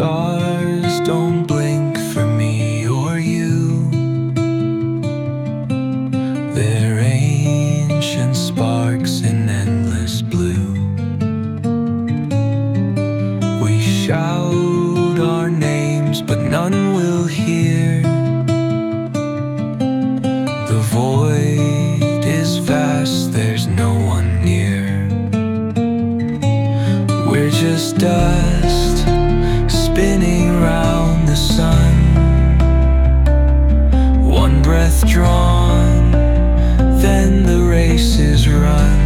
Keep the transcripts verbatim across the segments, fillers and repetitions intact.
stars don't blink for me or you. They're ancient sparks in endless blue. We shout our names, but none will hear. The void is vast, there's no one near. We're just dust spinning round the sun. One breath drawn, then the race is run.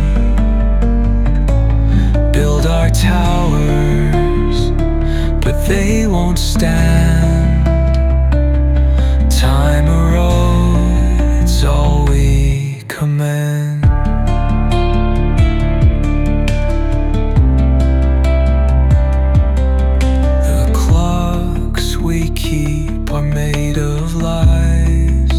Build our towers, but they won't stand. Time erodes all we command. The clocks we keep are made of lies.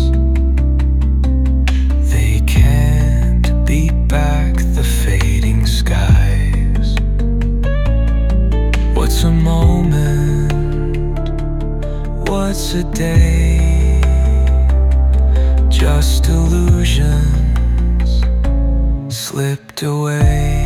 They can't beat back the fading skies. What's a moment? What's a day? Just illusions slipped away.